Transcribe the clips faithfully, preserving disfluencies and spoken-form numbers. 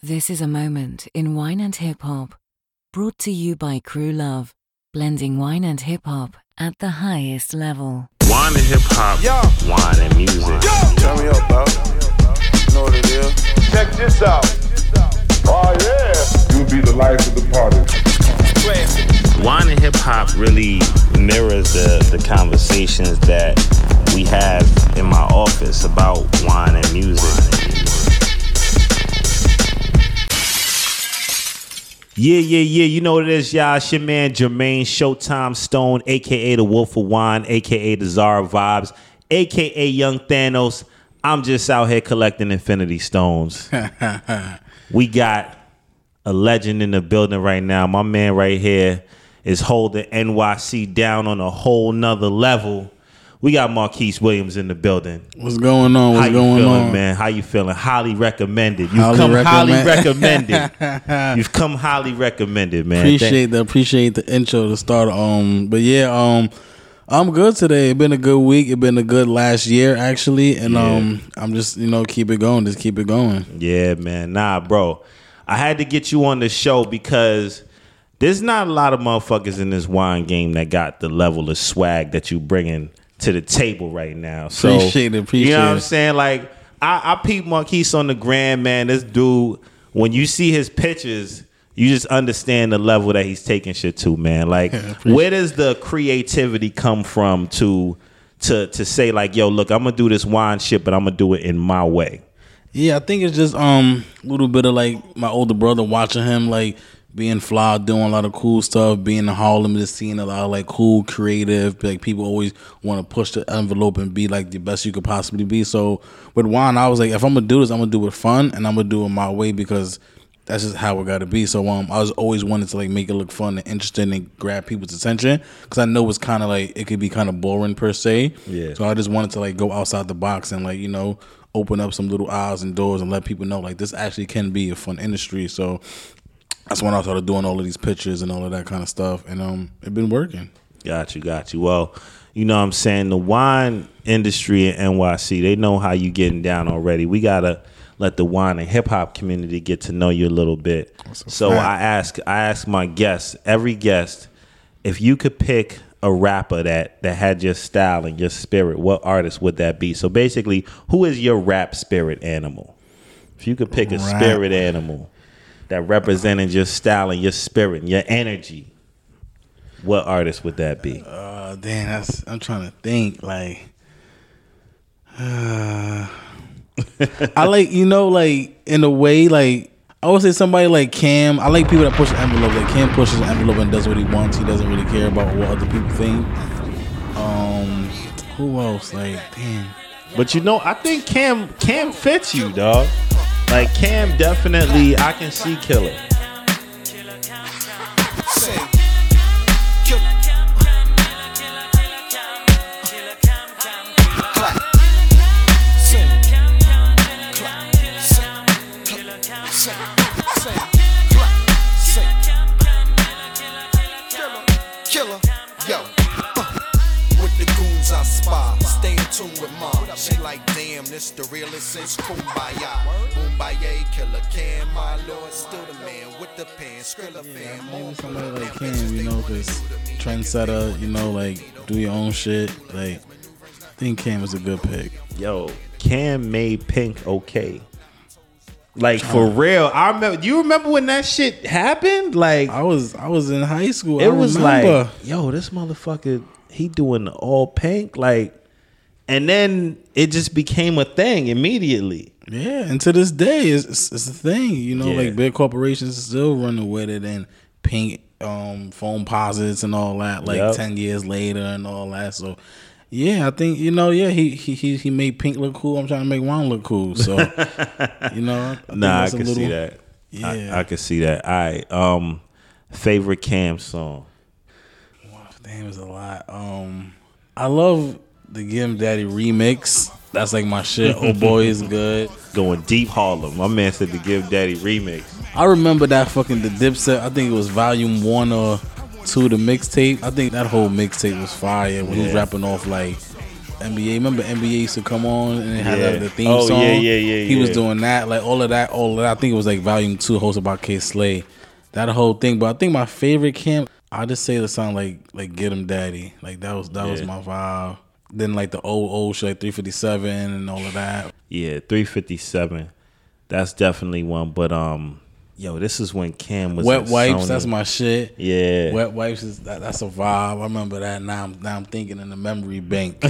This is a moment in wine and hip hop, brought to you by Crew Love, blending wine and hip hop at the highest level. Wine and hip hop, Yo. wine and music. Yo. Turn me up, bro. You know what it is. Check this out. Oh yeah. You'll be the life of the party. Wine and hip hop really mirrors the, the conversations that we have in my office about wine and music. Yeah, yeah, yeah. You know what it is, y'all. It's your man Jermaine Showtime Stone, a k a the Wolf of Wine, a k a the Czar of Vibes, a k a Young Thanos. I'm just out here collecting Infinity Stones. We got a legend in the building right now. My man right here is holding N Y C down on a whole nother level. We got Marquise Williams in the building. What's going on? What's How you going feeling, on, man? How you feeling? Highly recommended. You've highly come recommend- highly recommended. You've come highly recommended, man. Appreciate the appreciate the intro to start. Um, but yeah, um, I'm good today. It's been a good week. It's been a good last year actually, and Yeah. um, I'm just you know keep it going. Just keep it going. Yeah, man. Nah, bro. I had to get you on the show because there's not a lot of motherfuckers in this wine game that got the level of swag that you bringing to the table right now. So, Appreciate it, appreciate you know what I'm it. saying? Like, I, I peep Marquise on the gram, man. This dude, when you see his pictures, you just understand the level that he's taking shit to, man. Like, where does the creativity come from to to to say like, yo, look, I'm gonna do this wine shit, but I'm gonna do it in my way? Yeah, I think it's just um a little bit of like my older brother watching him like being fly, doing a lot of cool stuff, being in Harlem, just seeing a lot of like cool, creative, like people always want to push the envelope and be like the best you could possibly be. So with wine, I was like, if I'm gonna do this, I'm gonna do it fun and I'm gonna do it my way because that's just how it gotta be. So um, I was always wanted to like make it look fun and interesting and grab people's attention because I know it's kind of like it could be kind of boring per se. Yeah. So I just wanted to like go outside the box and like you know open up some little eyes and doors and let people know like this actually can be a fun industry. So that's when I started doing all of these pictures and all of that kind of stuff, and um, it's been working. Got you, got you. Well, you know what I'm saying? The wine industry in N Y C, they know how you getting down already. We got to let the wine and hip-hop community get to know you a little bit. So fact. I ask I ask my guests, every guest, if you could pick a rapper that, that had your style and your spirit, what artist would that be? So basically, who is your rap spirit animal? If you could pick a Rap. spirit animal that represented your style and your spirit and your energy, what artist would that be? Uh, damn, that's I'm trying to think. Like, uh, I like you know, like in a way, like I would say somebody like Cam. I like people that push the envelope. Like Cam pushes the envelope and does what he wants. He doesn't really care about what other people think. Um, who else? Like, damn. But you know, I think Cam Cam fits you, dog. Like Cam definitely, I can see Killer. Killer, yo. With the goons I spy, stay in tune with mom. She like, damn, this the realest since Kumbaya. Kumbaya, Killer Cam, my lord, still the man with the pen, Skrilla fan. Maybe somebody like Cam, you know, cause trendsetter, you know, like do your own shit. Like, I think Cam is a good pick. Yo, Cam made Pink okay. Like for real. I remember. You remember when that shit happened? Like I was, I was in high school. it I was remember. like, yo, this motherfucker, he doing the all Pink, like, and then it just became a thing immediately. Yeah, and to this day, it's, it's, it's a thing. You know, Yeah. like big corporations still running with it and Pink um, phone posits and all that. Like Yep. ten years later and all that. So, yeah, I think you know, yeah, he he he he made Pink look cool. I'm trying to make wine look cool. So, you know, I think Nah, I that's a can little- see that. Yeah, I, I can see that. All right. Um, favorite Cam song. damn, it's a lot. Um, I love the Give 'Em Daddy remix. That's like my shit. Oh boy, is good. Going deep Harlem. My man said the Give Daddy remix. I remember that fucking the Dipset. I think it was volume one or two, the mixtape. I think that whole mixtape was fire when he was Yeah. rapping off like N B A. Remember N B A used to come on and it had Yeah. like, the theme Oh, song. yeah, yeah, yeah, He was yeah. doing that, like all of that, all of that. I think it was like Volume Two, hosted by K Slay. That whole thing. But I think my favorite camp, I just say the song like like Get 'Em Daddy. Like that was that was Yeah. my vibe. Then like the old old shit, like three fifty-seven and all of that. Yeah, three fifty-seven. That's definitely one. But um, yo, this is when Cam was Wet at Wipes, Sony. that's my shit. Yeah. Wet Wipes is that, that's a vibe. I remember that. Now I'm now I'm thinking in the memory bank.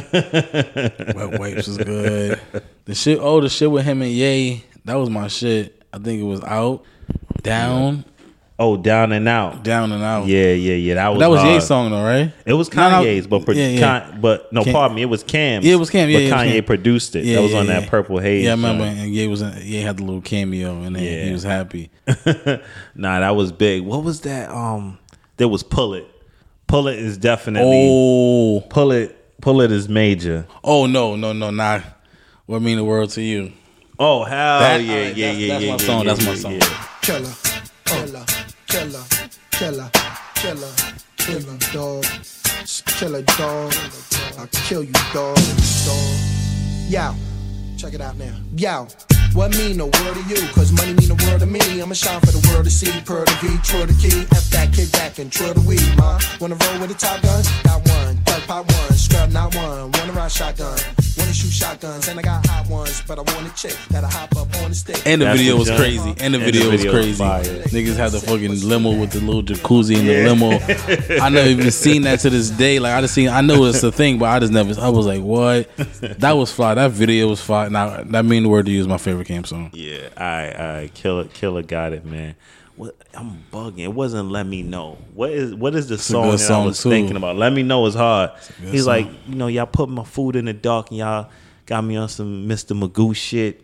Wet Wipes is good. The shit. Oh, the shit with him and Ye. That was my shit. I think it was Out, Down, Oh, Down and Out. Down and Out. Yeah, yeah, yeah. That was that was hard. Ye's song though, right? It was No, no. Kanye's, but pro- Yeah, yeah. Con- but no, Cam- pardon me, it was Cam's. Yeah, it was Cam. Yeah, but yeah, it was Kanye Cam. produced it. Yeah, that was yeah, on yeah. that Purple Haze. Yeah, I remember. joint. And Ye was in, Ye had the little cameo, and then Yeah. he was happy. Nah, that was big. What was that? Um, there was Pull It. Pull It is definitely Oh, Pull It. Pull It is major. oh no, no, no, not what mean the world to you. Oh hell That- yeah, alright, yeah, that's- yeah, that's yeah, my yeah, song, yeah, that's my yeah, song. yeah. Killer, killer, killer, killer, killer, killer, dog, killer, dog. I'll kill you, dog, dog. Yo, check it out now. Yo, what mean the world to you? Cause money mean the world to me. I'ma shine for the world to see. Per the V, true the key. F that kick back and true the weed, ma. Wanna roll with a top gun? Got one. Thug pop one. Scrub not one. Wanna ride shotgun. Wanna shoot shotguns. And I got hot ones. But I want a chick that'll hop up on the stick. And the That's video the was joint. crazy. And the And the video was video was crazy. fire. Niggas had the fucking limo with the little jacuzzi in the limo. I never even seen that to this day. Like I just seen, I know it's a thing, but I just never. I was like, what? That was fly. That video was fly. Now that mean the word to you is my favorite camp song. Yeah, all right, all right. Killer, Killer got it, man. What, I'm bugging. It wasn't Let Me Know. What is what is the a song good that I song, was too. thinking about? Let Me Know is hard. good He's song. like, you know, y'all put my food in the dark and y'all got me on some Mister Magoo shit.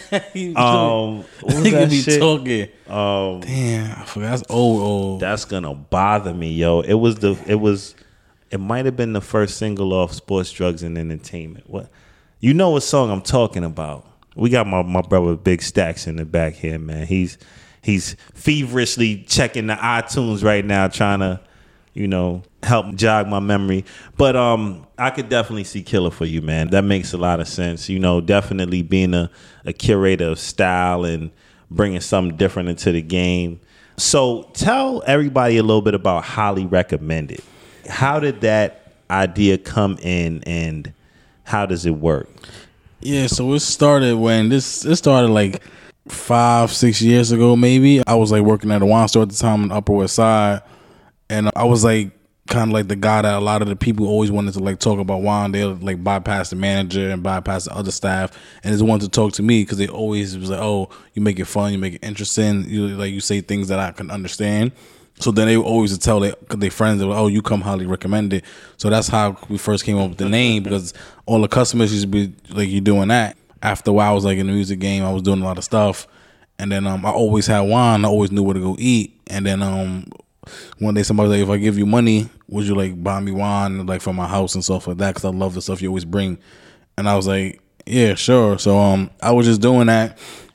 Um, what was Nigga that be shit? talking. Um, Damn, I forgot. That's old, old. that's gonna bother me, yo. It was the it was it might have been the first single off Sports, Drugs, and Entertainment. What you know what song I'm talking about? We got my, my brother Big Stacks in the back here, man. He's he's feverishly checking the iTunes right now, trying to, you know, help jog my memory. But um I could definitely see Killer for you, man. That makes a lot of sense. You know, definitely being a, a curator of style and bringing something different into the game. So tell everybody a little bit about Highly Recommended. How did that idea come in and how does it work? Yeah, so it started when this it started like five, six years ago, maybe. I was like working at a wine store at the time on the Upper West Side, and I was like kind of like the guy that a lot of the people always wanted to like talk about wine. They'll like bypass the manager and bypass the other staff, and just wanted to talk to me because they always was like, "Oh, you make it fun, you make it interesting, you like you say things that I can understand." So then they always would tell their, their friends, they were, oh, you come Highly Recommended. So that's how we first came up with the name, because all the customers used to be like, you doing that. After a while, I was like in the music game, I was doing a lot of stuff. And then um, I always had wine. I always knew where to go eat. And then um, one day somebody was like, if I give you money, would you like buy me wine like for my house and stuff like that? Because I love the stuff you always bring. And I was like, yeah, sure. So um, I was just doing that.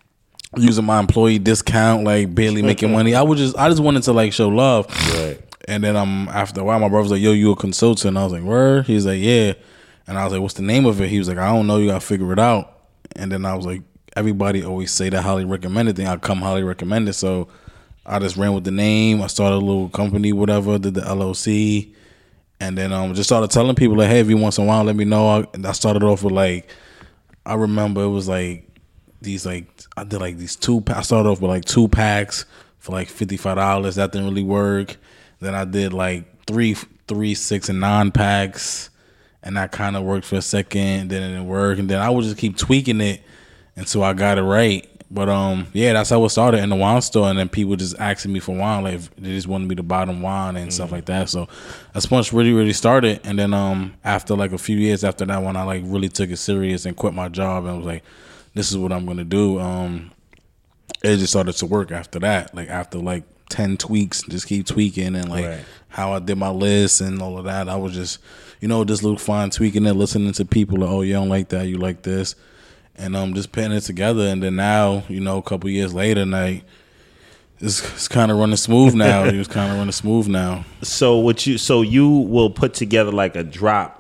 Using my employee discount, like barely making money. I would just, I just wanted to like show love. Right. And then um, after a while, my brother was like, "Yo, you a consultant?" I was like, "Word?" He's like, "Yeah." And I was like, "What's the name of it?" He was like, "I don't know. You gotta figure it out." And then I was like, "Everybody always say that Highly Recommended thing. I come Highly Recommended." So I just ran with the name. I started a little company, whatever. Did the L L C, and then um, just started telling people like, "Hey, if you want some wine, let me know." I, and I started off with like, I remember it was like. These like I did like these two. I started off with like two packs for like fifty five dollars. That didn't really work. Then I did like three, three, six, and nine packs, and that kind of worked for a second. Then it didn't work, and then I would just keep tweaking it until I got it right. But um, yeah, that's how it started in the wine store, and then people just asking me for wine, like if they just wanted me to buy them wine and mm. stuff like that. So that's when it really, really started. And then um, after like a few years after that one, I like really took it serious and quit my job and was like, this is what I'm gonna do. Um, it just started to work after that. Like after like ten tweaks, just keep tweaking and like right. how I did my list and all of that. I was just, you know, just little fine tweaking and listening to people. Like, oh, you don't like that, you like this, and um, just putting it together. And then now, you know, a couple years later, like it's, it's kind of running smooth now. It was kind of running smooth now. So what you so you will put together like a drop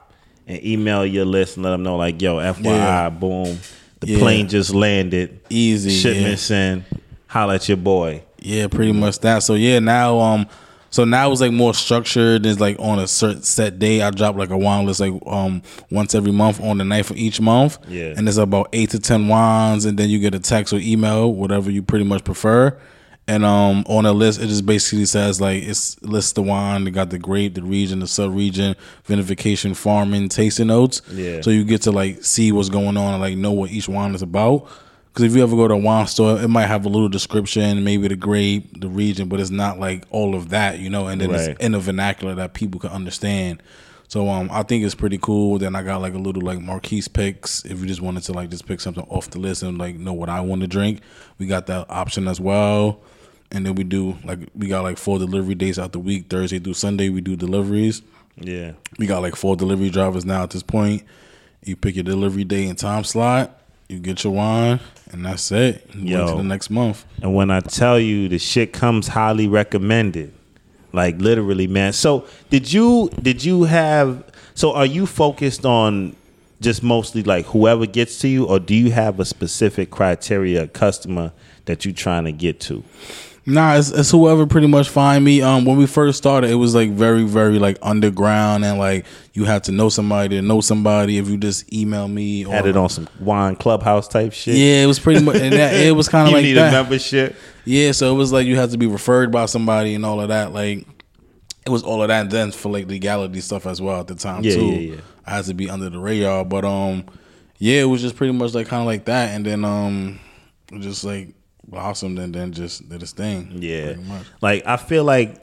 and email your list and let them know like, yo, F Y I, Yeah. boom, the Yeah. plane just landed, Easy, shipments in, holla at your boy. Yeah, pretty much that. So yeah, now um, so now it's like more structured. It's like on a certain set day, I drop like a wine list like um once every month on the ninth of each month. Yeah. and it's about eight to ten wines, and then you get a text or email, whatever you pretty much prefer. And um on the list, it just basically says like it's lists the wine. They got the grape, the region, the sub-region, vinification, farming, tasting notes. Yeah. So you get to like see what's going on and like know what each wine is about. Because if you ever go to a wine store, it might have a little description, maybe the grape, the region, but it's not like all of that, you know. And then Right. it's in a vernacular that people can understand. So um, I think it's pretty cool. Then I got like a little like Marquise picks. If you just wanted to like just pick something off the list and like know what I want to drink, we got that option as well. And then we do like we got like four delivery days out the week. Thursday through Sunday we do deliveries. Yeah. We got like four delivery drivers now at this point. You pick your delivery day and time slot. You get your wine, and that's it. You Yo. go to the next month. And when I tell you the shit comes highly recommended, like literally, man. So did you did you have? So are you focused on just mostly like whoever gets to you, or do you have a specific criteria customer that you trying to get to? Nah, it's, it's whoever pretty much find me. Um, when we first started, it was like very, very like underground, and like you had to know somebody to know somebody. If you just email me, or, Had it on some wine clubhouse type shit. yeah, it was pretty much. And that, it was kind of You like need that. a membership. Yeah, so it was like you had to be referred by somebody and all of that. Like it was all of that. And then for like legality stuff as well at the time Yeah, too. yeah, yeah. I had to be under the radar, but um, yeah, it was just pretty much like kind of like that, and then um, just like blossomed and then just did its thing. Yeah. pretty much. Like I feel like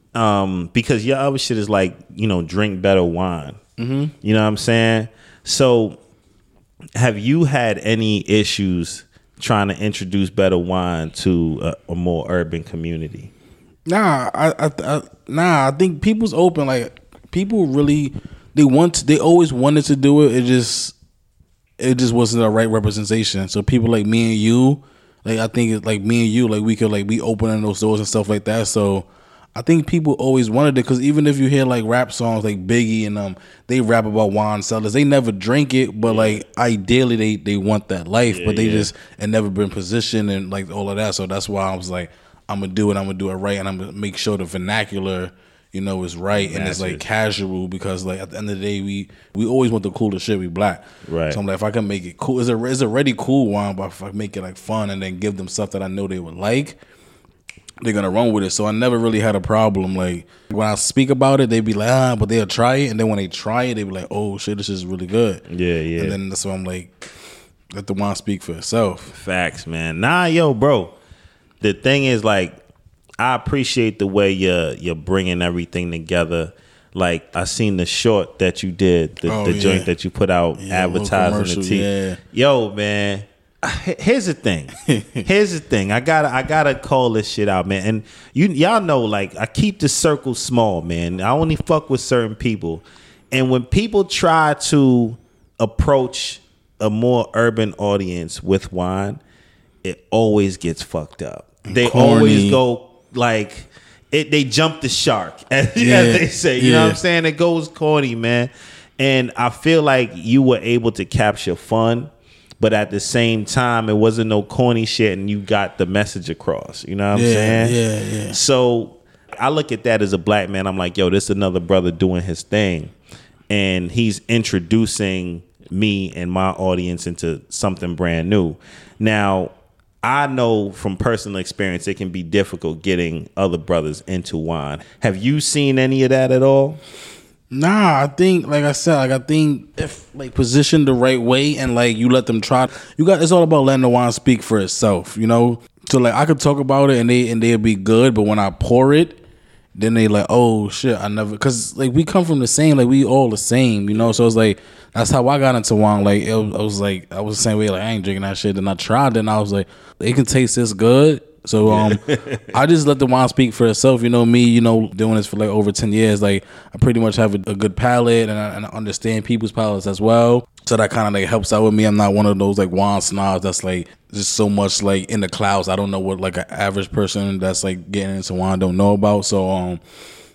um because your other shit is like, you know, drink better wine. Mm-hmm. You know what I'm saying? So have you had any issues trying to introduce better wine to a, a more urban community? Nah, I, I, I nah, I think people's open. Like people really, they want, to, they always wanted to do it. It just, it just wasn't the right representation. So people like me and you, like I think it's like me and you, like we could like be opening those doors and stuff like that. So I think people always wanted it because even if you hear like rap songs like Biggie and um, they rap about wine cellars. They never drink it, but like ideally they they want that life, Yeah, but they yeah. just had never been positioned and like all of that. So that's why I was like, I'm gonna do it. I'm gonna do it right, and I'm gonna make sure the vernacular, you know, is right and it's like Matches. casual because like at the end of the day, we we always want the coolest shit. We black, Right. So I'm like, if I can make it cool, it's a it's already cool wine, but if I make it like fun and then give them stuff that I know they would like, they're gonna run with it. So I never really had a problem. Like when I speak about it, they be like, ah, but they'll try it, and then when they try it, they be like, oh shit, this is really good. Yeah, yeah. And then that's why I'm like, let the wine speak for itself. Facts, man. Nah, yo, bro. The thing is, like, I appreciate the way you're you're bringing everything together. Like, I seen the short that you did, the, Oh, the yeah. joint that you put out, Yeah, little advertising the commercial, tea. yeah. Yo, man. h- Here's the thing. Here's the thing. I gotta I gotta call this shit out, man. And you y'all know, like, I keep the circle small, man. I only fuck with certain people. And when people try to approach a more urban audience with wine, it always gets fucked up. They Corny. always go like it. They jump the shark, as, Yeah, as they say. You know what yeah. I'm saying? It goes corny, man. And I feel like you were able to capture fun, but at the same time, it wasn't no corny shit, and you got the message across. You know what I'm Yeah, saying? yeah, yeah. So I look at that as a black man. I'm like, yo, this is another brother doing his thing, and he's introducing me and my audience into something brand new. Now, I know from personal experience it can be difficult getting other brothers into wine. Have you seen any of that at all? Nah, I think like I said, like I think if like positioned the right way and like you let them try, you got it's all about letting the wine speak for itself, you know. So like I could talk about it and they and they'll be good, but when I pour it, then they like, oh shit, I never, cause like we come from the same, like we all the same, you know. So it's like that's how I got into wine. Like it was, I was like I was the same way. Like I ain't drinking that shit. Then I tried it and I was like, it can taste this good. So um, I just let the wine speak for itself. You know me, you know, doing this for like over ten years. Like I pretty much have a, a good palate and I, and I understand people's palates as well. So that kind of like helps out with me. I'm not one of those like wine snobs that's like just so much like in the clouds. I don't know what like an average person that's like getting into wine don't know about. So um,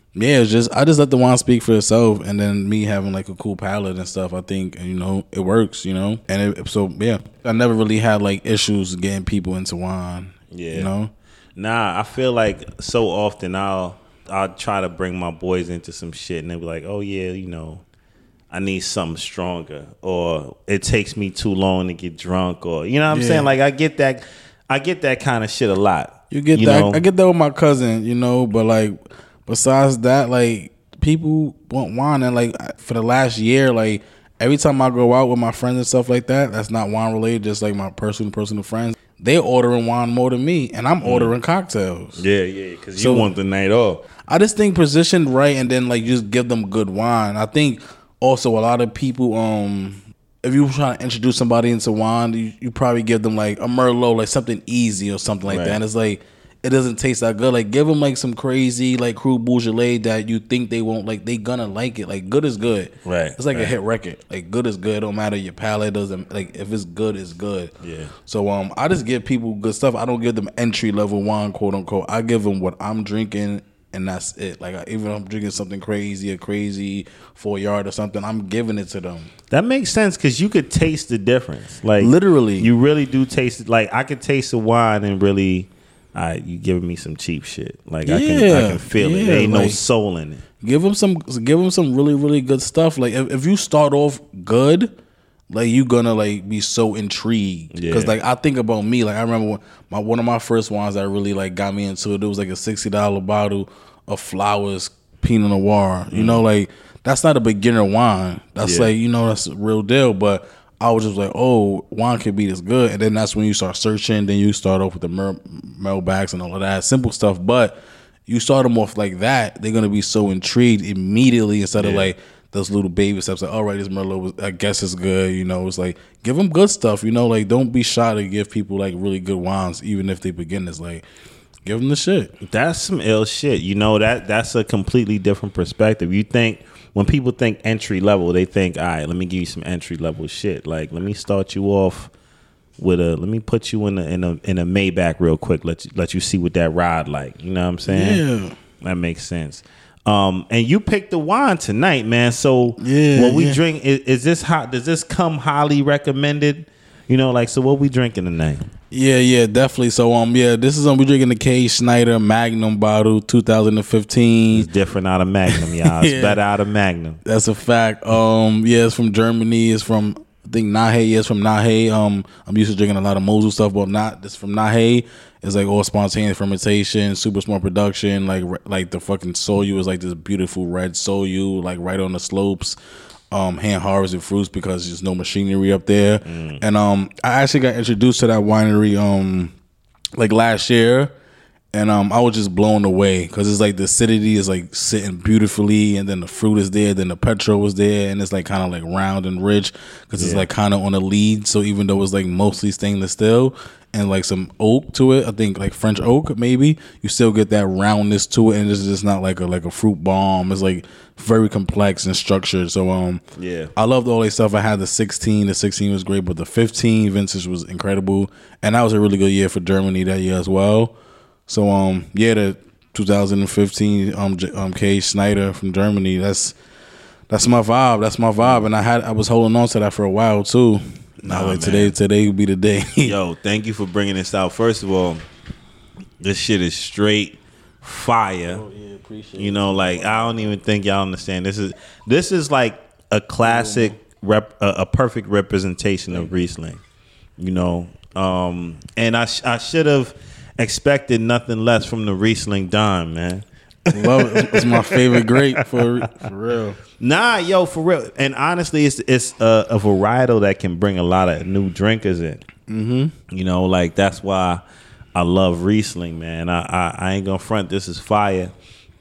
Yeah, it's just I just let the wine speak for itself, and then me having like a cool palate and stuff. I think you know it works, you know, and it, so yeah, I never really had like issues getting people into wine. Yeah, you know, nah, I feel like so often I'll I'll try to bring my boys into some shit, and they'll be like, oh yeah, you know, I need something stronger, or it takes me too long to get drunk, or you know what I'm Yeah. saying? Like I get that, I get that kind of shit a lot. you get you that. know? I get that with my cousin, you know, but like besides that, like people want wine, and like for the last year, like every time I go out with my friends and stuff like that, that's not wine related, just like my personal personal friends. They're ordering wine more than me, and I'm ordering cocktails. Yeah, yeah, because So- you want the night off. I just think positioned right, and then like just give them good wine. I think also a lot of people, um, if you trying to introduce somebody into wine, you, you probably give them like a Merlot, like something easy or something like Right. that. And it's like it doesn't taste that good. Like give them like some crazy like Cru Beaujolais that you think they won't like. They gonna like it. Like good is good. Right, It's like a right. hit record. Like good is good. It don't matter your palate doesn't like if it's good, it's good. Yeah. So um, I just give people good stuff. I don't give them entry level wine, quote unquote. I give them what I'm drinking, and that's it. Like I, even if I'm drinking something crazy, a crazy four yard or something, I'm giving it to them. That makes sense because you could taste the difference. Like Literally. you really do taste it. Like I could taste the wine and really, all right, you giving me some cheap shit. Like I can, I Yeah, can feel it. yeah, There ain't no like- soul in it. Give them some, give them some really, really good stuff. Like if, if you start off good, like you gonna like be so intrigued. Yeah. Because like I think about me. Like I remember when my one of my first wines that really like got me into it. It was like a sixty dollar bottle of Flowers Pinot Noir. You know, like that's not a beginner wine. That's Yeah. like you know that's a real deal. But I was just like, oh, wine can be this good. And then that's when you start searching. Then you start off with the Mer- Melbacks and all of that simple stuff. But you start them off like that, they're gonna be so intrigued immediately instead of Yeah. like those little baby steps. Like, all right, this Merlot, was, I guess it's good. You know, it's like give them good stuff. You know, like don't be shy to give people like really good wines, even if they beginners. Like, give them the shit. That's some ill shit. You know, that that's a completely different perspective. You think when people think entry level, they think, all right, let me give you some entry level shit. Like, let me start you off with a, let me put you in a in a in a Maybach real quick. Let you let you see what that ride like. You know what I'm saying? Yeah. That makes sense. Um, and you picked the wine tonight, man. So Yeah, what we yeah. drink is, is this hot? Does this come highly recommended? You know, like so. What we drinking tonight? Yeah, yeah, definitely. So um, yeah, this is um, we drinking the K. Schneider Magnum bottle, two thousand fifteen. It's different out of Magnum, y'all. It's Yeah. better out of Magnum. That's a fact. Um, yeah, it's from Germany. It's from I think Nahe. Yeah, it's from Nahe. Um, I'm used to drinking a lot of Mosul stuff, but not this from Nahe. It's like all spontaneous fermentation, super small production. Like like the fucking soyu is like this beautiful red soyu, like right on the slopes. Um, hand harvested fruits because there's no machinery up there. And um, I actually got introduced to that winery um, like last year. And um, I was just blown away because it's like the acidity is like sitting beautifully, and then the fruit is there, then the petrol was there, and it's like kind of like round and rich because it's Yeah. like kind of on a lead. So even though it's like mostly stainless steel and like some oak to it, I think like French oak maybe, you still get that roundness to it, and it's just not like a like a fruit bomb. It's like very complex and structured. So um, Yeah. I loved all that stuff. I had the sixteen. The sixteen was great, but the fifteen vintage was incredible, and that was a really good year for Germany that year as well. So um yeah, the two thousand fifteen um J- um K. Schneider from Germany. That's that's my vibe. That's my vibe, and I had I was holding on to that for a while too. Now Nah, like today man. today would be the day. Yo, thank you for bringing this out. First of all, this shit is straight fire. yeah, appreciate You know, like I don't even think y'all understand. This is this is like a classic rep, a, a perfect representation of Riesling. You know, um, and I sh- I should have expected nothing less from the Riesling Don, man. Love it. It's my favorite grape for for real. Nah, yo, for real. And honestly, it's it's a, a varietal that can bring a lot of new drinkers in. Mm-hmm. You know, like that's why I love Riesling, man. I, I I ain't gonna front. This is fire.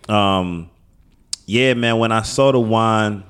Um, yeah, man. When I saw the wine,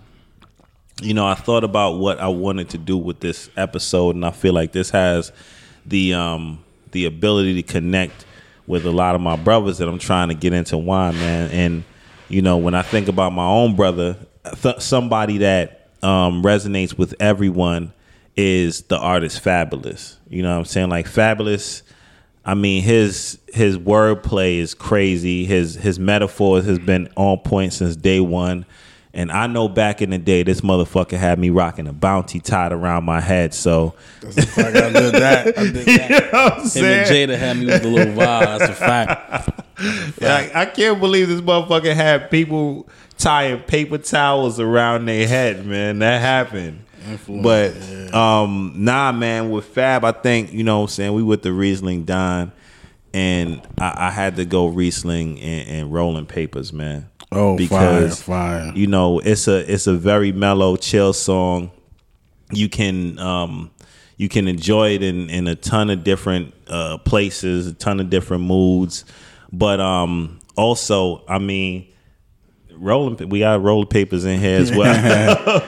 you know, I thought about what I wanted to do with this episode, and I feel like this has the um the ability to connect with a lot of my brothers that I'm trying to get into wine, man. And you know, when I think about my own brother, th- somebody that um, resonates with everyone is the artist Fabulous. You know what I'm saying? Like Fabulous, I mean, his his wordplay is crazy. His his metaphors has been on point since day one. And I know back in the day, this motherfucker had me rocking a bounty tied around my head. So that's a fact. I did that. I did that. You know what I'm Him saying? and Jada had me with a little vibe. That's a fact. That's a fact. Like, I can't believe this motherfucker had people tying paper towels around their head, man. That happened. Influence, but yeah. um, nah, man. With Fab, I think you know what I'm saying, we with the Riesling Don, and I, I had to go Riesling and, and Rolling Papers, man. Oh, because fire, fire. you know it's a it's a very mellow, chill song. You can um, you can enjoy it in, in a ton of different uh, places, a ton of different moods. But um, also, I mean, rolling we got Rolling Papers in here as well.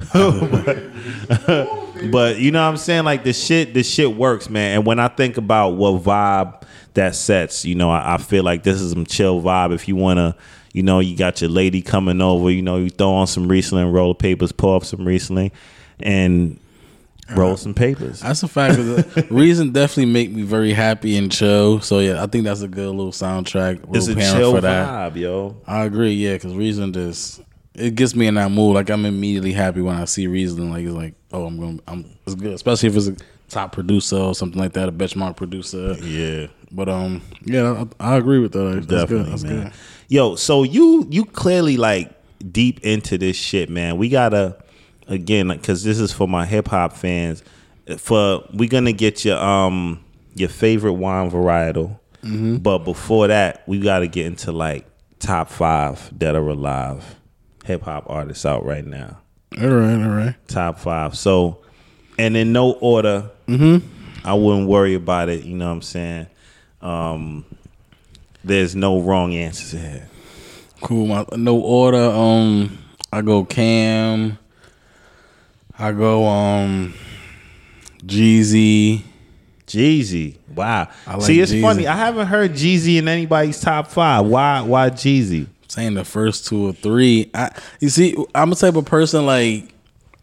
but, but you know what I'm saying? Like the shit, the shit works, man. And when I think about what vibe that sets, you know, I, I feel like this is some chill vibe. If you wanna. You know, you got your lady coming over. You know, you throw on some Riesling, roll papers, pull up some Riesling, and roll some papers. That's a fact. The Reason definitely make me very happy and chill. So yeah, I think that's a good little soundtrack. Little It's a parent chill for that. vibe, yo. I agree. Yeah, because Reason just it gets me in that mood. Like I'm immediately happy when I see Riesling. Like it's like, oh, I'm going. I'm. It's good, especially if it's a top producer or something like that, a benchmark producer. Yeah. But um, yeah, I, I agree with that. That's Definitely, good. That's man. good. Yo, so you you clearly like deep into this shit, man. We gotta again, because this is for my hip hop fans. For we gonna get your um your favorite wine varietal, mm-hmm. but before that, we gotta get into like top five that are alive hip hop artists out right now. All right, all right. Top five. So, and in no order. Mm-hmm. I wouldn't worry about it. You know what I'm saying? Um, there's no wrong answers here. Cool. My, no order. Um, I go Cam. I go um, Jeezy. Jeezy. Wow. I like See, it's Jeezy. funny. I haven't heard Jeezy in anybody's top five. Why? Why Jeezy? Saying the first two or three. I, you see, I'm a type of person like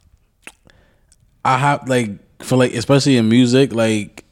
I have like for like especially in music like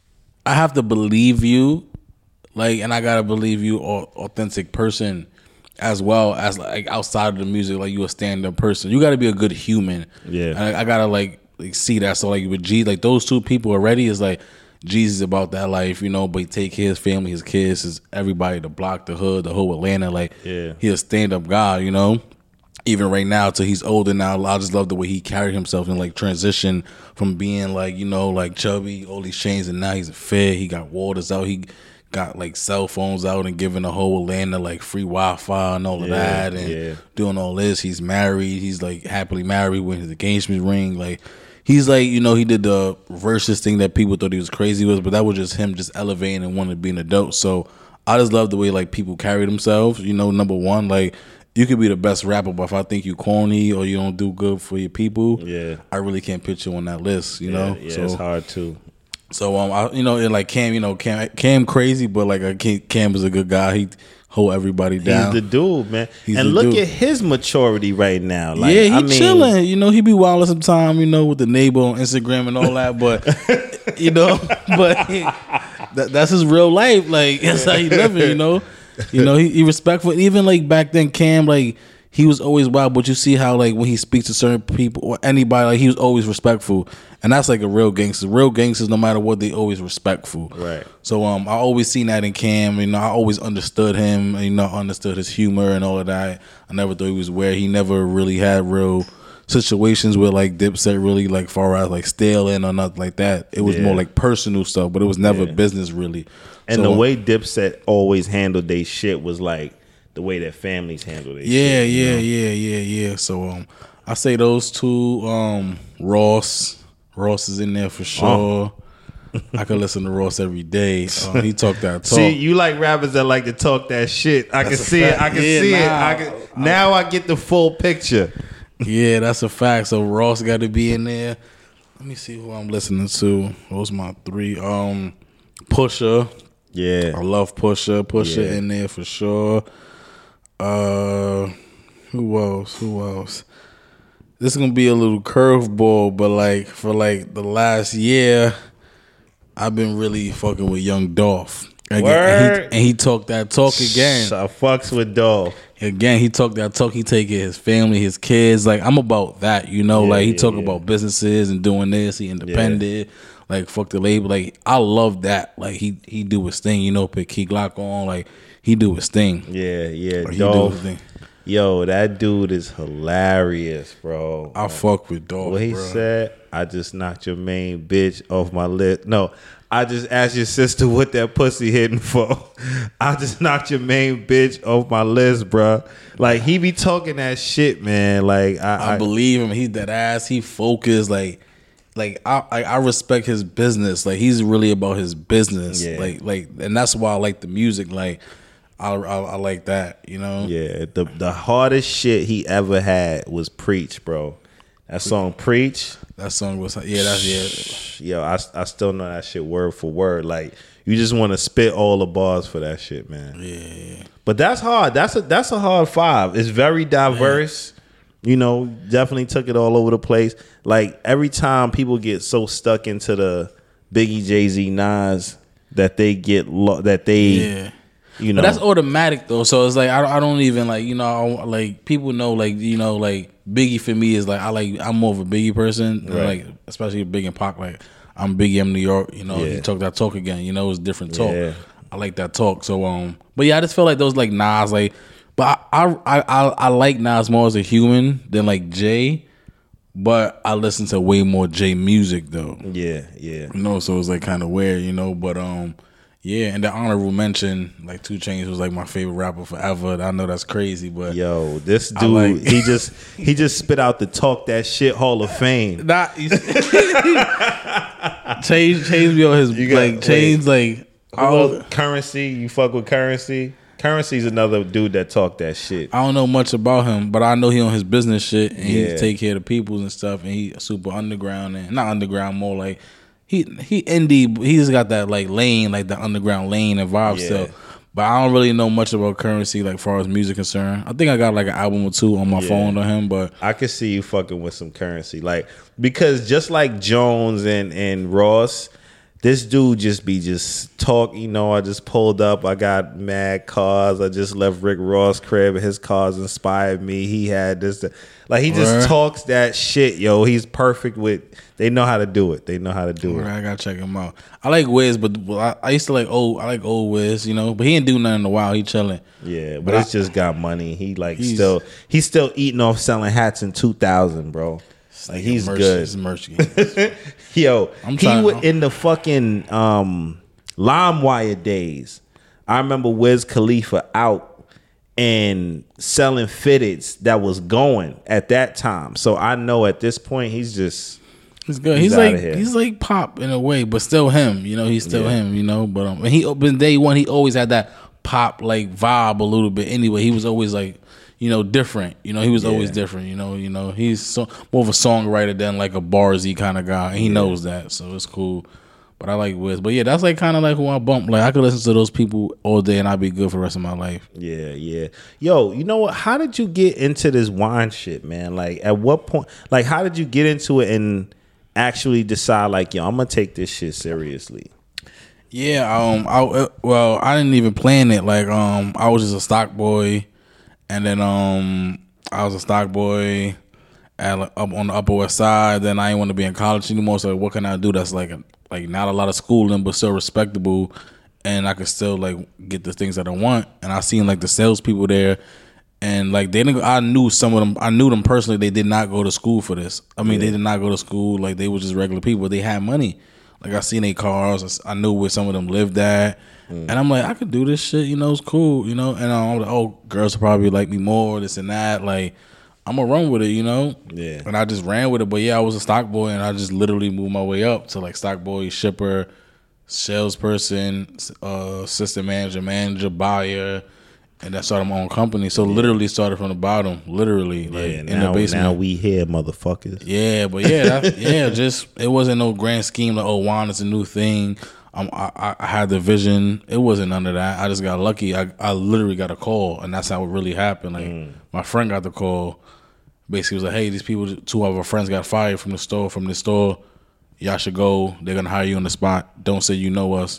I have to believe you, like, and I gotta believe you are authentic person as well as like outside of the music, like you a stand up person. You gotta be a good human. Yeah, I, I gotta like like see that. So like with G, like those two people already is like Jesus about that life, you know. But he take his family, his kids, his everybody, the block, the hood, the whole Atlanta. Like yeah, he a stand up guy, you know. Even right now, till he's older now, I just love the way he carried himself and like transition from being like, you know, like chubby, all these chains, and now he's a fit. He got waters out. He got like cell phones out and giving the whole Atlanta like free Wi-Fi and all of yeah, that, and yeah. doing all this. He's married. He's like happily married with his engagement ring. Like he's like, you know, he did the versus thing that people thought he was crazy with, but that was just him just elevating and wanting to be an adult. So I just love the way like people carry themselves. You know, number one, like. You could be the best rapper, but if I think you corny or you don't do good for your people, yeah, I really can't put you on that list. You yeah, know, yeah, so it's hard too. So um, I, you know, and like Cam, you know, Cam, Cam crazy, but like I can't, Cam is a good guy. He hold everybody down. He's the dude, man. He's and the look dude. at his maturity right now. Like, yeah, he I mean, chilling. You know, he be wilding sometime. You know, with the neighbor on Instagram and all that. But you know, but he, that, that's his real life. Like that's how he living. You know, you know, he, he respectful. Even like back then, Cam like. He was always wild, but you see how like when he speaks to certain people or anybody, like he was always respectful, and that's like a real gangster. Real gangsters, no matter what, they always respectful. Right. So um, I always seen that in Cam. You know, I always understood him. You know, understood his humor and all of that. I never thought he was weird. He never really had real situations where like Dipset really like far out like stealing or nothing like that. It was Yeah. more like personal stuff, but it was never Yeah. business really. And So, the way Dipset always handled their shit was like the way their families handle their Yeah, shit. you yeah, know? yeah, yeah, yeah. So um, I say those two. Um, Ross, Ross is in there for sure. I could listen to Ross every day. Um, he talk that talk. See, you like rappers that like to talk that shit. I can That's a see it. fact. I can Yeah, see it. nah. I can, now I get the full picture. Yeah, that's a fact. So Ross got to be in there. Let me see who I'm listening to. Those my three. Um, Pusha. Yeah. I love Pusha. Pusha Yeah. in there for sure. Uh, who else? Who else? This is gonna be a little curveball, but like for like the last year, I've been really fucking with Young Dolph. Again, Word. And he, and he talked that talk again. I fucks with Dolph. Again, he talked that talk. He take care of his family, his kids. Like, I'm about that, you know. Yeah, like, he yeah, talk yeah. about businesses and doing this. He independent. Like, fuck the label. Like, I love that. Like, he he do his thing, you know, put Key Glock on. Like, he do his thing. Yeah, yeah. Like, he do Dolph. his thing. Yo, that dude is hilarious, bro. I fuck with Dolph, What he bro. said, I just knocked your main bitch off my list. No, I just asked your sister what that pussy hitting for. I just knocked your main bitch off my list, bro. Like, he be talking that shit, man. Like, I, I, I believe him. He's that ass. He focused. Like, like I, I, I respect his business. Like, he's really about his business. Yeah. Like, like, and that's why I like the music. Like, I, I, I like that. You know. yeah, the the hardest shit he ever had was Preach, bro. That song Preach. That song was yeah. That's yeah. Yo, I, I still know that shit word for word. Like, you just want to spit all the bars for that shit, man. Yeah. But that's hard. That's a that's a hard five. It's very diverse. You know, definitely took it all over the place. Like, every time people get so stuck into the Biggie, Jay-Z, Nas that they get lo- that they Yeah. you know. But that's automatic though. So it's like I, I don't even like you know I, like people know like you know like Biggie for me is like I like I'm more of a Biggie person. Right. Like especially Big and Pac. Like I'm Biggie, I'm New York. You know, Yeah. he talk that talk again. You know, it's different talk. Yeah. I like that talk. So um, but yeah, I just feel like those like Nas like, but I I I, I like Nas more as a human than like Jay. But I listen to way more Jay music though. yeah, yeah. You know, so it's like kind of weird, you know. But um, yeah, and the honorable mention, like two Chainz was like my favorite rapper forever. I know that's crazy, but Yo, this I dude, like- he just he just spit out the Talk That Shit Hall of Fame. not change change me on his You got- like change like Who I else? don't, Currency, you fuck with Currency? Currency's another dude that talk that shit. I don't know much about him, but I know he on his business shit and Yeah. he take care of the peoples and stuff, and he super underground and not underground, more like he he indie. He just got that like lane, like the underground lane and vibe Yeah. still. But I don't really know much about Currency, like far as music concerned. I think I got like an album or two on my Yeah. phone on him, but I could see you fucking with some Currency. Like, because just like Jones and, and Ross, this dude just be just talk, you know, I just pulled up, I got mad cars, I just left Rick Ross' crib, his cars inspired me, he had this, that. Like, he just Word. talks that shit, yo. He's perfect with, they know how to do it. They know how to do Alright, it. I gotta check him out. I like Wiz, but well, I, I used to like old. I like old Wiz, you know. But he ain't do nothing in a while. He chilling. Yeah, but, But it's I- just got money. He like He's- still, he's still eating off selling hats in two thousand, bro. Like, he's merch, good. His merch game. Yo, I'm he trying- was in the fucking um, LimeWire days. I remember Wiz Khalifa out and selling fitteds that was going at that time. So I know at this point he's just He's good. He's He's, outta like here. he's like Pop in a way, but still him. You know, he's still Yeah. him. You know, but um, when he opened day one, he always had that Pop like vibe a little bit. Anyway, he was always like, you know, different. You know, he was always Yeah. different. You know, you know, he's so, more of a songwriter than like a barsy kind of guy. And he knows that, so it's cool. But I like Wiz. But yeah, that's like kind of like who I bump. Like I could listen to those people all day and I'd be good for the rest of my life. yeah, yeah. Yo, you know what? How did you get into this wine shit, man? Like, at what point? Like, how did you get into it and actually decide, like, yo, I'm gonna take this shit seriously? Yeah, um, I well, I didn't even plan it. Like, um, I was just a stock boy, and then um, I was a stock boy at like, up on the Upper West Side. Then I didn't want to be in college anymore. So what can I do that's like a, like not a lot of schooling, but still respectable, and I could still like get the things that I want. And I seen like the salespeople there, and like they didn't. I knew some of them. I knew them personally. They did not go to school for this. I mean, they did not go to school. Like they were just regular people. They had money. Like I seen their cars. I knew where some of them lived at, and I'm like, I could do this shit. You know, it's cool. You know, and I'm like, oh, girls will probably like me more. This and that. Like, I'm gonna run with it. You know. Yeah. And I just ran with it. But yeah, I was a stock boy, and I just literally moved my way up to like stock boy, shipper, salesperson, uh, assistant manager, manager, buyer. And I started my own company. So literally started from the bottom, literally, like Yeah, in now, the basement. now we here, motherfuckers. Yeah, but yeah, that, yeah, just it wasn't no grand scheme like, oh, wine is a new thing. Um, I, I, I had the vision. It wasn't none of that. I just got lucky. I, I literally got a call, and that's how it really happened. Like my friend got the call. Basically, was like, hey, these people, two of our friends got fired from the store, from the store. y'all should go. They're gonna hire you on the spot. Don't say you know us.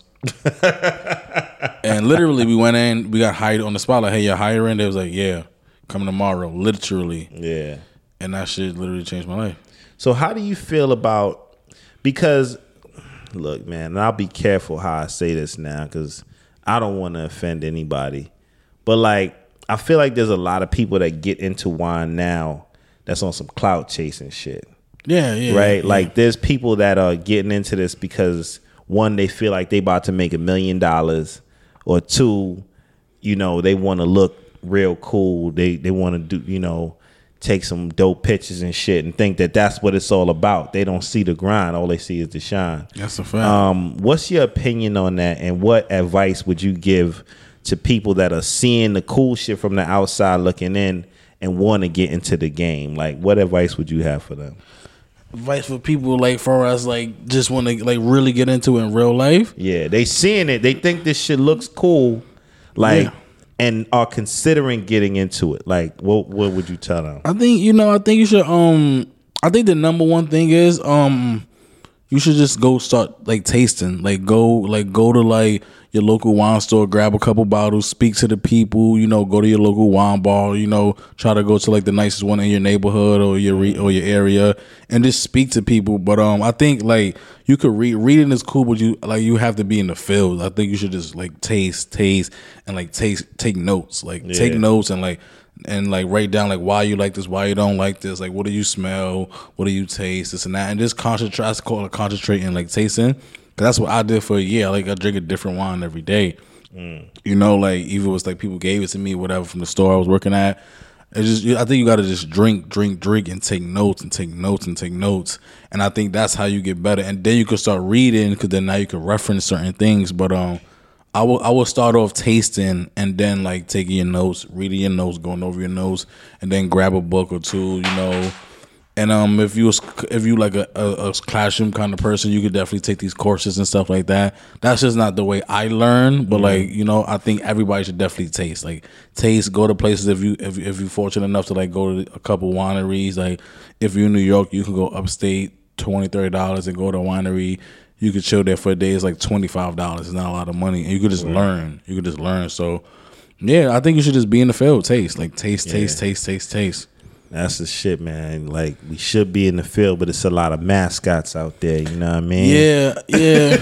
And literally, we went in. We got hired on the spot. Like, hey, you're hiring? They was like, yeah, come tomorrow. Literally. Yeah. And that shit literally changed my life. So how do you feel about, because look, man, and I'll be careful how I say this now because I don't want to offend anybody. But like, I feel like there's a lot of people that get into wine now that's on some clout chasing shit. Yeah, yeah. Right? Yeah. Like there's people that are getting into this because one, they feel like they about to make a million dollars, or two, you know, they want to look real cool. They they want to do, you know, take some dope pictures and shit and think that that's what it's all about. They don't see the grind. All they see is the shine. That's a fact. Um, what's your opinion on that? And what advice would you give to people that are seeing the cool shit from the outside looking in and want to get into the game? Like, what advice would you have for them? Advice for people like for us, like just want to like really get into it in real life. Yeah, they seeing it. They think this shit looks cool. Like, yeah. And are considering getting into it. Like, what what would you tell them? I think, you know, I think you should, um, I think the number one thing is, um, you should just go start, like, tasting. Like, go, like, go to, like, your local wine store, grab a couple bottles, speak to the people, you know, go to your local wine bar, you know, try to go to, like, the nicest one in your neighborhood or your re- or your area and just speak to people. But um, I think, like, you could read, reading is cool, but you, like, you have to be in the field. I think you should just, like, taste, taste, and, like, taste, take notes. Like, yeah. take notes and, like, and like write down like why you like this, why you don't like this, like what do you smell, what do you taste, this and that, and just concentrate. I call it concentrating, like tasting, because that's what I did for a year. Like I drink a different wine every day. Mm. You know, like even it was like people gave it to me, whatever, from the store I was working at. It's just, I think you got to just drink, drink, drink, and take notes and take notes and take notes, and I think that's how you get better. And then you can start reading, because then now you can reference certain things. But um. I will I will start off tasting and then like taking your notes, reading your notes, going over your notes, and then grab a book or two, you know. And um, if you was, if you like a, a, a classroom kind of person, you could definitely take these courses and stuff like that. That's just not the way I learn, but mm-hmm. like, you know, I think everybody should definitely taste. Like taste, go to places if you if if you're fortunate enough to like go to a couple wineries. Like if you're in New York, you can go upstate, twenty, thirty dollars and go to a winery. You could chill there for a day. It's like twenty-five dollars. It's not a lot of money. And you could just right. learn. You could just learn. So, yeah, I think you should just be in the field. Taste. Like, taste, yeah. taste, taste, taste, taste. That's the shit, man. Like, we should be in the field, but it's a lot of mascots out there. You know what I mean? Yeah, yeah.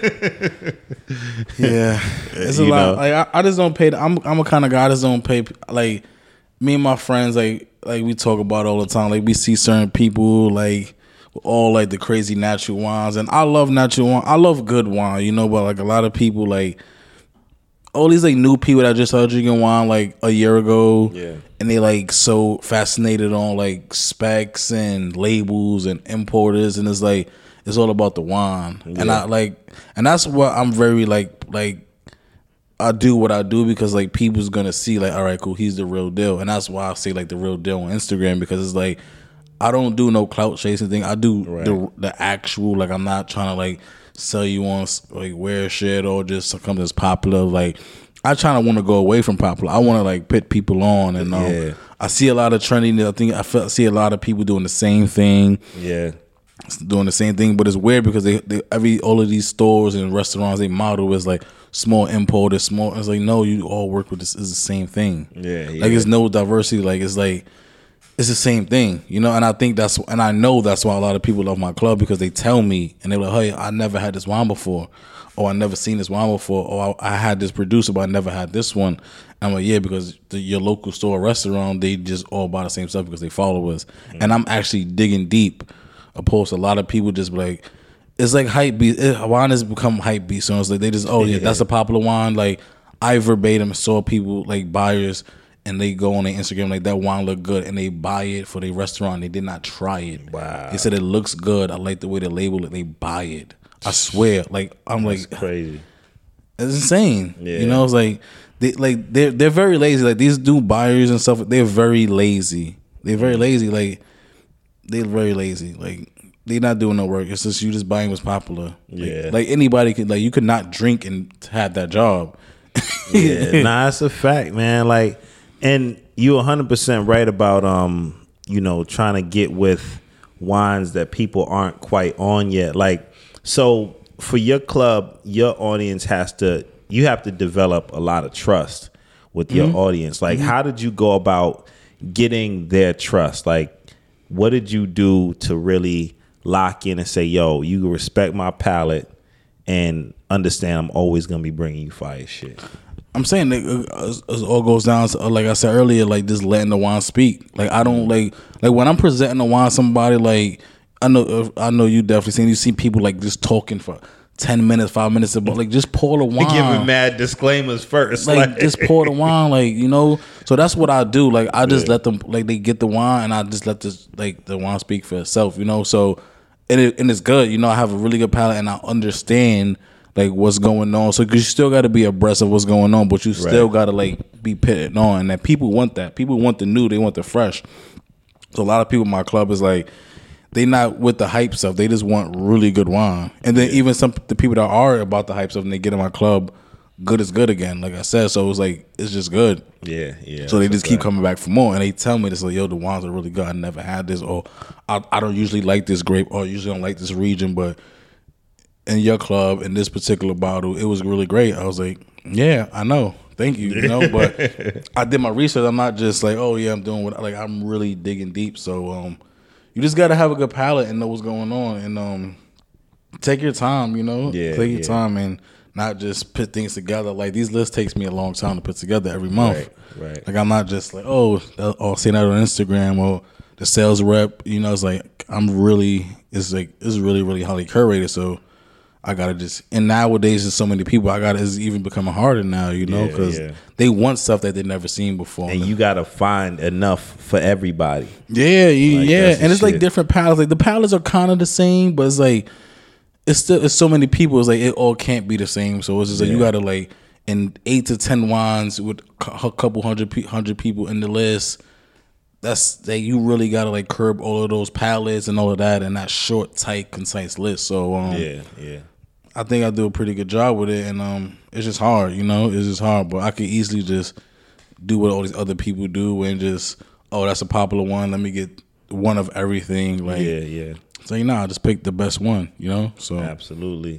yeah. It's a you lot. Know? Like, I, I just don't pay. The, I'm I'm a kind of guy I just don't pay. Like, me and my friends, like, like we talk about all the time. Like, we see certain people, like, all like the crazy natural wines, and I love natural wine. I love good wine, you know. But like a lot of people, like all these like new people that just started drinking wine like a year ago, yeah, and they like so fascinated on like specs and labels and importers, and it's like it's all about the wine, yeah. and I like, and that's what I'm very like like. I do what I do because like people's gonna see like, all right, cool, he's the real deal, and that's why I say like the real deal on Instagram, because it's like. I don't do no clout chasing thing. I do right. the the actual, like, I'm not trying to like sell you on like wear shit or just something that's popular. Like I trying to want to go away from popular. I want to like put people on, and um, yeah. I see a lot of trending. I think I feel, see a lot of people doing the same thing. Yeah, doing the same thing, but it's weird because they, they every all of these stores and restaurants they model is like small importers, small. It's like no, you all work with this is the same thing. Yeah, yeah. Like it's no diversity. Like it's like. It's the same thing, you know, and I think that's, and I know that's why a lot of people love my club, because they tell me, and they're like, hey, I never had this wine before, or I never seen this wine before, or I, I had this producer, but I never had this one. And I'm like, yeah, because the, your local store or restaurant, they just all buy the same stuff because they follow us. Mm-hmm. And I'm actually digging deep, opposed to a lot of people just be like, it's like hype beat. It, wine has become hype beat, so it's like they just, oh yeah, that's a popular wine. Like I verbatim saw people, like buyers, and they go on their Instagram like that wine look good, and they buy it for their restaurant. They did not try it. Wow. They said it looks good. I like the way they label it. They buy it. I swear. Like I'm That's like crazy. It's insane. Yeah. You know, it's like they like they're they're very lazy. Like these new buyers and stuff. They're very lazy. They're very lazy. Like they're very lazy. Like they're not doing no work. It's just you just buying what's popular. Like, yeah. Like anybody could. Like you could not drink and have that job. Yeah. Nah, it's a fact, man. Like. And you're one hundred percent right about, um, you know, trying to get with wines that people aren't quite on yet. Like, so for your club, your audience has to, you have to develop a lot of trust with your mm-hmm. audience. Like, mm-hmm. how did you go about getting their trust? Like, what did you do to really lock in and say, yo, you respect my palate and understand I'm always going to be bringing you fire shit? I'm saying that it all goes down to, like I said earlier, like just letting the wine speak. Like I don't like like when I'm presenting the wine to somebody, like I know I know you definitely seen you see people like just talking for ten minutes, five minutes about like just pour the wine. Giving mad disclaimers first. Like, like just pour the wine, like, you know. So that's what I do. Like I just yeah. let them like they get the wine and I just let this like the wine speak for itself, you know. So and it and it's good, you know, I have a really good palate and I understand like what's going on. So, cause you still got to be abreast of what's going on, but you still right. got to like be pitted on. And that people want that. People want the new. They want the fresh. So a lot of people in my club is like, they not with the hype stuff. They just want really good wine. And then even some the people that are about the hype stuff and they get in my club, good is good again. Like I said, so it's like it's just good. Yeah, yeah. So they just keep coming back for more, and they tell me this like, yo, the wines are really good. I never had this, or I, I don't usually like this grape, or I usually don't like this region, but in your club, in this particular bottle, it was really great. I was like, yeah, I know. Thank you. You know, but I did my research. I'm not just like, oh yeah, I'm doing what like I'm really digging deep. So um, you just gotta have a good palate and know what's going on, and um, take your time. You know, yeah, take your yeah. time and not just put things together. Like these lists takes me a long time to put together every month. Right, right. Like I'm not just like, oh, I'll see that on Instagram or the sales rep. You know, it's like I'm really, it's like it's really, really highly curated. So I gotta just, and nowadays there's so many people, I gotta, it's even becoming harder now, you know, because yeah, yeah. they want stuff that they've never seen before. And you gotta find enough for everybody. Yeah, you, like, yeah, and it's shit. like different palettes. Like the palettes are kind of the same, but it's like it's still it's so many people. It's like it all can't be the same. So it's just like yeah. you gotta like in eight to ten wines with a couple hundred hundred people in the list. That's that you really gotta like curb all of those palettes and all of that in that short, tight, concise list. So um, yeah, yeah. I think I do a pretty good job with it, and um, it's just hard, you know. It's just hard, but I could easily just do what all these other people do and just, oh, that's a popular one. Let me get one of everything. Like, yeah, yeah. So you know, I just picked the best one, you know. So absolutely,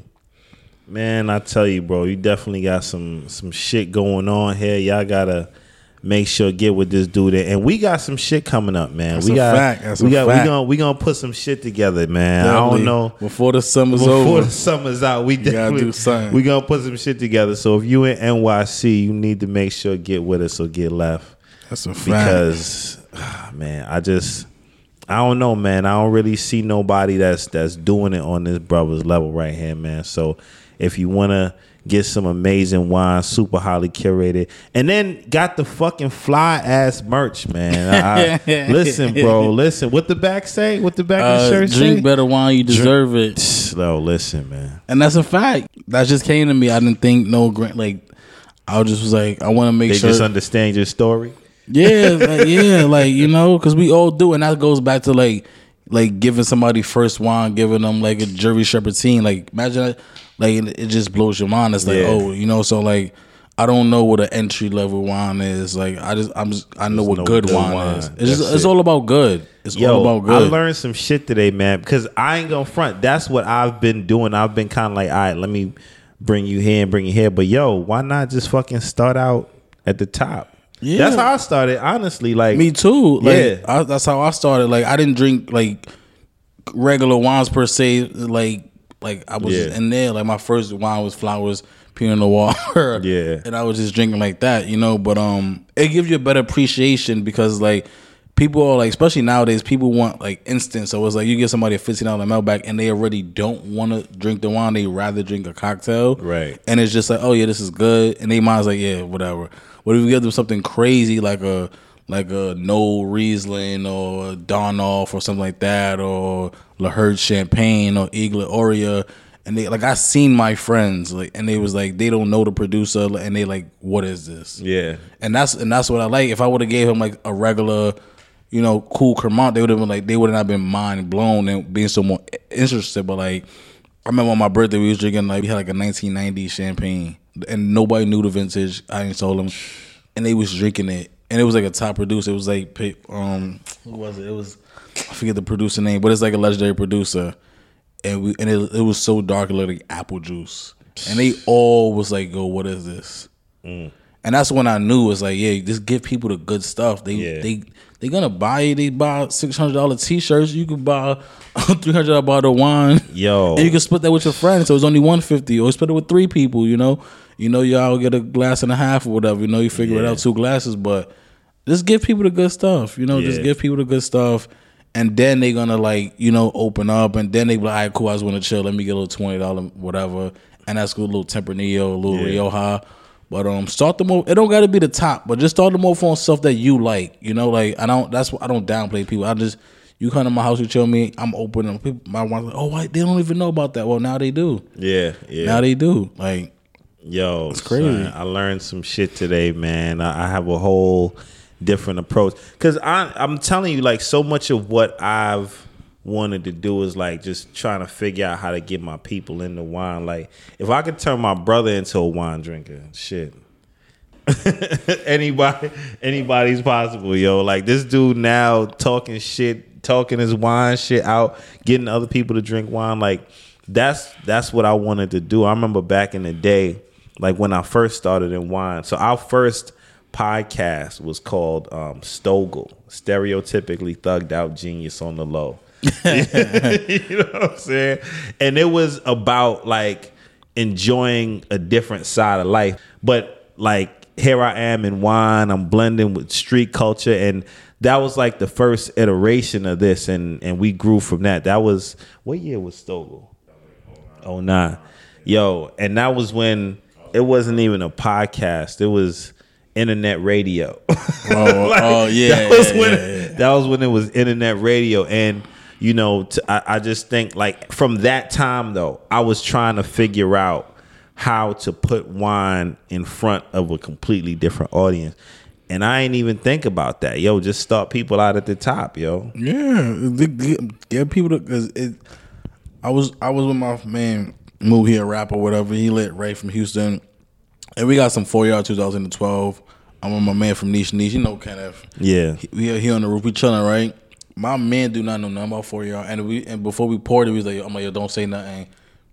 man. I tell you, bro, you definitely got some some shit going on here. Y'all gotta make sure get with this dude, and we got some shit coming up, man. That's we a got, fact. That's we a got, fact. we gonna we gonna put some shit together, man. Definitely. I don't know before the summer's before over. the summer's out. We gotta definitely do something. We gonna put some shit together. So if you in N Y C, you need to make sure get with us or get left. That's a fact. Because ah, man, I just I don't know, man. I don't really see nobody that's that's doing it on this brother's level right here, man. So if you wanna get some amazing wine, super highly curated, and then got the fucking fly ass merch, man. I, I, listen, bro, listen. What the back say? What the back of the Uh, shirt drink say? better wine, you deserve it. No, listen, man. And that's a fact. That just came to me. I didn't think no grant. Like I just was like, I want to make They sure. just understand your story. Yeah, like, yeah, like you know, because we all do, and that goes back to like, like giving somebody first wine, giving them like a Jerry Shepherdine. Like imagine, that, like it, it just blows your mind. It's like, Yeah. oh, you know, so like I don't know what an entry level wine is. Like I just, I'm just, I know There's what no good, good wine, wine. is. It's just, That's it's it. all about good. It's Yo, all about I good. learned some shit today, man, because I ain't gonna front. That's what I've been doing. I've been kind of like, all right, let me bring you here and bring you here. But yo, why not just fucking start out at the top? Yeah. That's how I started, honestly. Like Me too. Like Yeah. I, that's how I started. Like I didn't drink like regular wines per se. Like like I was Yeah. just in there. Like my first wine was Flowers Pinot Noir. Yeah. And I was just drinking like that, you know. But um, it gives you a better appreciation because like people are like, especially nowadays, people want like instant. So it's like you give somebody a fifteen dollar Malbec and they already don't want to drink the wine. They rather drink a cocktail. Right. And it's just like, oh yeah, this is good. And they mind's like, yeah, whatever. What if we give them something crazy like a like a No Riesling or a Donoff or something like that, or La Herd Champagne or Eaglet Aurea, and they like I seen my friends like, and they was like they don't know the producer, and they like, what is this? Yeah. And that's and that's what I like. If I would have gave him like a regular, you know, cool Cremant, they would have been like they would have not been mind blown and being so more interested. But like I remember on my birthday we was drinking like we had like a nineteen ninety champagne, and nobody knew the vintage. I didn't told them, and they was drinking it, and it was like a top producer. It was like um, who was it? It was I forget the producer name, but it's like a legendary producer. And we and it, it was so dark, it looked like apple juice. And they all was like, "Yo, what is this?" Mm. And that's when I knew, it's like, yeah, just give people the good stuff. They yeah. they they gonna buy it. They buy six hundred dollar t-shirts. You can buy a three hundred dollar bottle of wine. Yo, and you can split that with your friends. So it's only one fifty, or split it with three people. You know, you know, y'all get a glass and a half or whatever. You know, you figure yeah. it out, two glasses. But just give people the good stuff. You know, yeah. just give people the good stuff. And then they gonna like, you know, open up, and then they be like, all right, cool, I just want to chill. Let me get a little twenty dollar whatever, and that's good, a little Tempranillo, a little yeah. Rioja. But um, start them off. It don't got to be the top, but just start them off on stuff that you like. You know, like I don't. That's what I don't downplay people. I just you come to my house, you chill me. I'm open, and people, my wife, like, oh, why, they don't even know about that. Well, now they do. Yeah, yeah. Now they do. Like, yo, it's crazy. Son, I learned some shit today, man. I, I have a whole different approach because I I'm telling you, like, so much of what I've wanted to do is like just trying to figure out how to get my people into wine. Like, if I could turn my brother into a wine drinker, shit. Anybody anybody's possible, yo. Like, this dude now talking shit, talking his wine shit out, getting other people to drink wine. Like, that's that's what I wanted to do. I remember back in the day, like when I first started in wine. So our first podcast was called um, Stogel, Stereotypically Thugged Out Genius on the Low. You know what I'm saying? And it was about like enjoying a different side of life. But like, here I am in wine, I'm blending with street culture, and that was like the first iteration of this, and and we grew from that. That was, what year was Stogel? oh nine. Yo, and that was when it wasn't even a podcast. It was internet radio. Oh, like, oh yeah. That was yeah, when yeah, yeah. that was when it was internet radio. And you know, t- I, I just think like from that time though, I was trying to figure out how to put wine in front of a completely different audience. And I ain't even think about that. Yo, just start people out at the top, yo. Yeah, get, get people to, cause it. I was I was with my man Moo, he a rapper, whatever. He lit Ray from Houston, and we got some four yard twenty twelve. I'm with my man from Niche Niche. You know Kenneth. Yeah, he, we he on the roof. We chilling, right? My man do not know nothing about four yard, and we and before we poured it, we was like, I'm like, yo, don't say nothing.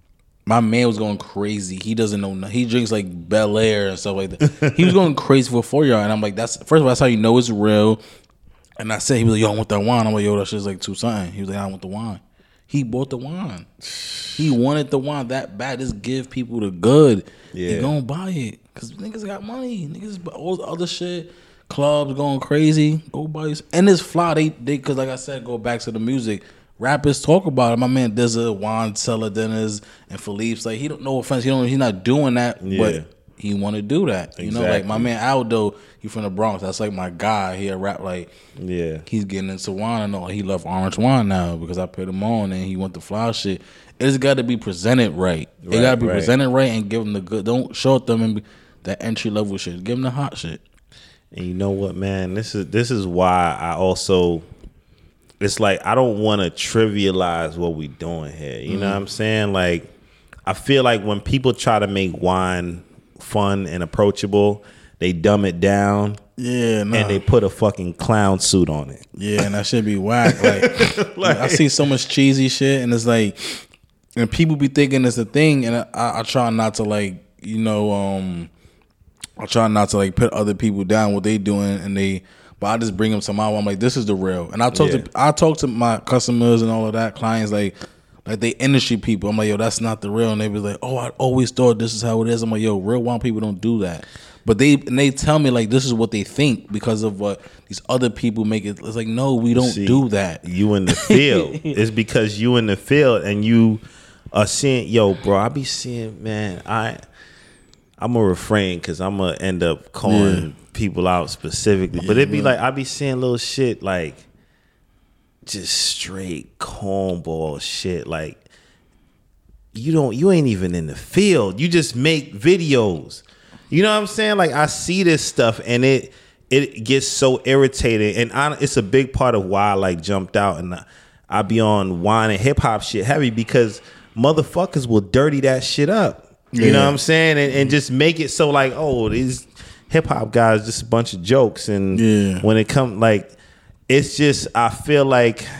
My man was going crazy. He doesn't know nothing. He drinks like Bel Air and stuff like that. He was going crazy for four yard, and I'm like, that's first of all, that's how you know it's real. And I said, he was like, yo, I want that wine. I'm like, yo, that shit's like two something. He was like, I want the wine. He bought the wine. He wanted the wine that bad. Just give people the good. Yeah. They gonna buy it. Because niggas got money. Niggas buy all the other shit. Clubs going crazy. Go buy it. And it's fly. They, they, because like I said, go back to the music. Rappers talk about it. My man does a wine cellar dinners and Philippe's like, he don't, no offense, he don't, he's not doing that, yeah. but he want to do that. You exactly. know, like my man Aldo, he from the Bronx. That's like my guy. He a rap like, yeah, he's getting into wine and all. He love orange wine now because I put him on and he want the fly shit. It's got to be presented right. right. It got to be right. presented right and give them the good. Don't short them and that entry level shit. Give them the hot shit. And you know what, man? This is this is why I also. It's like I don't want to trivialize what we doing here. You mm-hmm. know what I'm saying? Like, I feel like when people try to make wine fun and approachable, they dumb it down. Yeah, nah. And they put a fucking clown suit on it. Yeah, and that should be whack. Like, like I see so much cheesy shit, and it's like, and people be thinking it's a thing, and I, I try not to like, you know, um, I try not to like put other people down what they doing, and they. But I just bring them to my one. I'm like, this is the real. And I talk yeah. to I talk to my customers and all of that, clients, like like they industry people. I'm like, yo, that's not the real. And they be like, oh, I always thought this is how it is. I'm like, yo, real wine people don't do that. But they and they tell me like this is what they think because of what these other people make it. It's like, no, we don't See, do that. You in the field. It's because you in the field and you are seeing, yo, bro, I be seeing, man, I I'm gonna refrain because I'm gonna end up calling yeah. people out specifically, but it'd be yeah. like I be seeing little shit like just straight cornball shit. Like you don't, you ain't even in the field. You just make videos. You know what I'm saying? Like I see this stuff and it it gets so irritating, and I, it's a big part of why I like jumped out and I, I be on wine and hip hop shit heavy because motherfuckers will dirty that shit up. You yeah. know what I'm saying? And, and just make it so like, oh, these hip hop guys just a bunch of jokes. And yeah. when it comes like, it's just, I feel like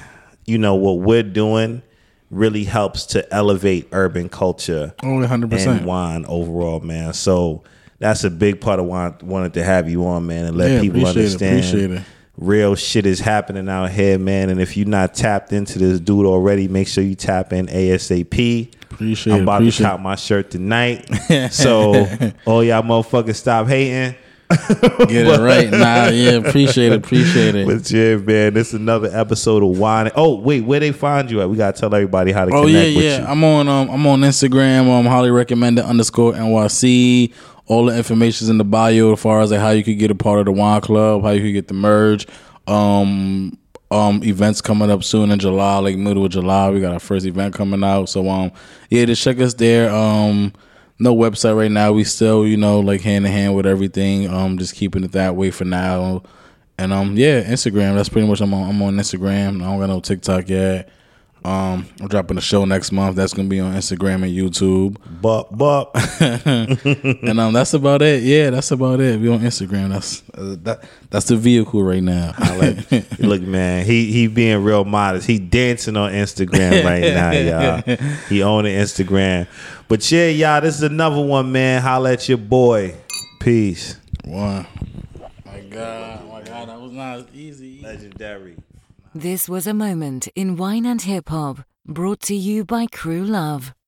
you know, what we're doing really helps to elevate urban culture Oh, one hundred percent. and wine overall, man. So that's a big part of why I wanted to have you on, man, and let Yeah, people appreciate it, understand appreciate it. real shit is happening out here, man. And if you're not tapped into this dude already, make sure you tap in ASAP. Appreciate I'm it, about appreciate to cop my shirt tonight. So, all y'all motherfuckers stop hating. Get it right. Nah, yeah, appreciate it, appreciate it. But yeah, man, this is another episode of Wine. Oh, wait, where they find you at? We gotta tell everybody how to Oh connect yeah, with yeah. you. I'm on um I'm on Instagram. Um, highly recommended underscore N Y C. All the information's in the bio as far as like how you could get a part of the wine club, how you could get the merge. Um, um, events coming up soon in July, like middle of July. We got our first event coming out. So um, yeah, just check us there. Um, no website right now. We still, you know, like hand in hand with everything. Um, just keeping it that way for now. And um, yeah, Instagram. That's pretty much I'm on. I'm on Instagram. I don't got no TikTok yet. Um, I'm dropping a show next month. That's gonna be on Instagram and YouTube. Bup, bup. And um, that's about it. Yeah, that's about it. We on Instagram. That's uh, that. That's the vehicle right now. I like. Look, man, he he being real modest. He dancing on Instagram right now, y'all. He owning Instagram. But yeah, y'all, this is another one, man. Holla at your boy. Peace. Wow. My God, my God, that was not easy. Legendary. This was a moment in wine and hip hop, brought to you by Crew Love.